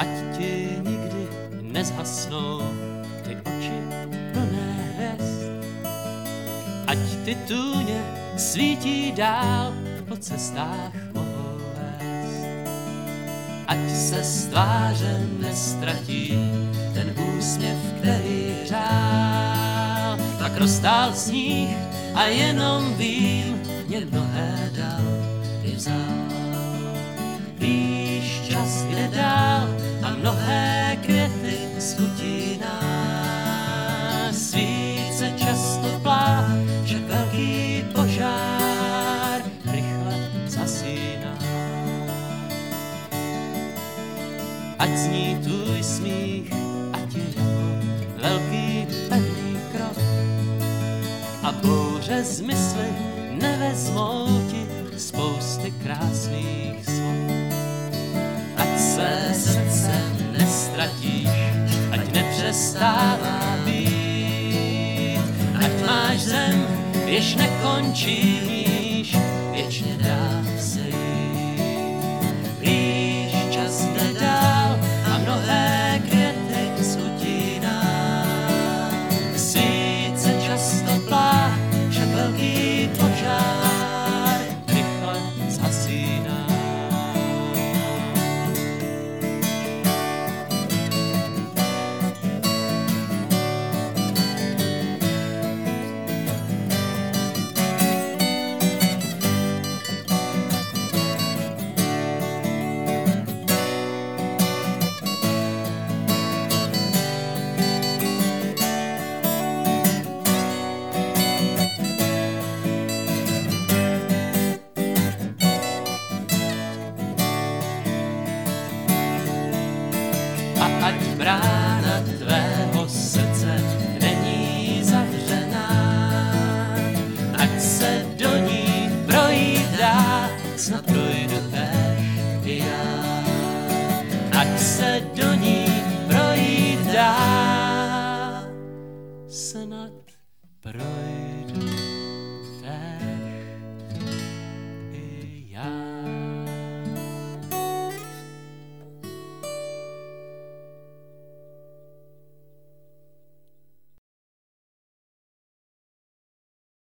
ať ti nikdy nezhasnou ty oči plné hvězd. Ať ty tůně svítí dál, po cestách mohou vést. Ať se z tváře nestratí ten úsměv, který řál. Tak roztál sníh a jenom vím, mě mnohé dal i vzal. Víš, čas jde dál a mnohé květy schutí nás. Svíce často pláče, velký požár rychle zasíná. Ať zní tvůj smích, ať je jako velký pevný krok a bouře z mysli nevezmou ti spousty krásných slov. Ať se srdcem nestratíš, ať nepřestává být, ať máš zem, jež nekončí níž, věčně dál se jít. Blíž čas jde dál a mnohé květy schutí nás. Svíce často pláče, velký požár rychle zasíná. Ať brána tvého srdce není zavřená, ať se do ní projít dá, snad